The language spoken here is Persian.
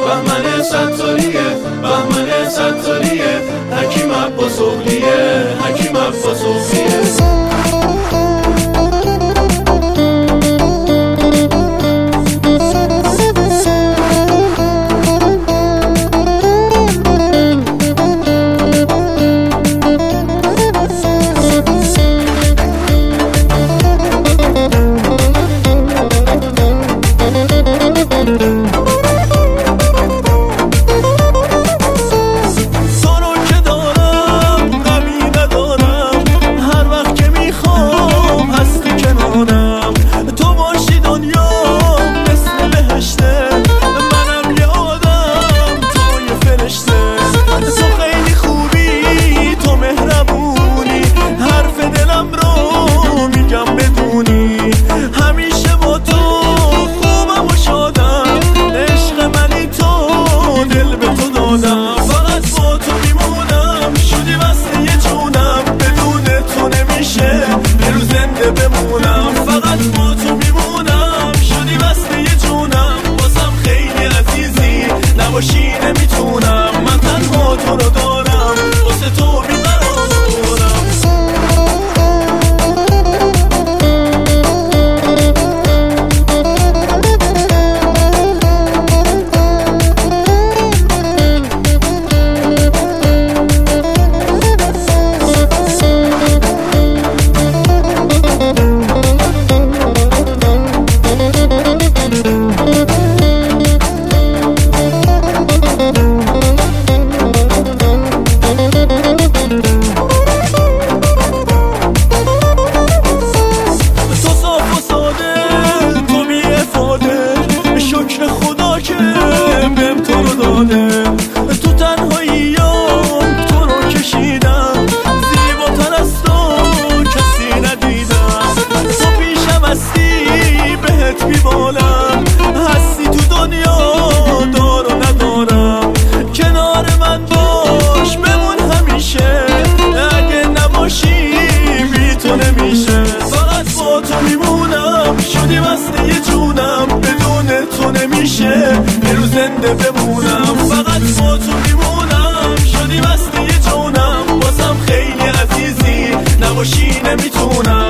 بهمن ستاریه، بهمن ستاریه، حکیم عباس اغلیه، حکیم عباس اغلیه. باشی نمیتونم، من تنها تو رو دارم، واسه تو تو تنهاییام تو رو کشیدم، زیباتر از تو کسی ندیدم. تو پیشم هستی بهت میبالم، هستی تو دنیا دار و ندارم. کنار من باش بمون همیشه، اگه نباشی بی تو نمیشه. فقط با تو میمونم، شدی بسته جونم، بدون تو نمیشه یه روز زنده بمونم. فقط با تو میمونم، شدی بسته جونم، بازم خیلی عزیزی، نباشی نمیتونم.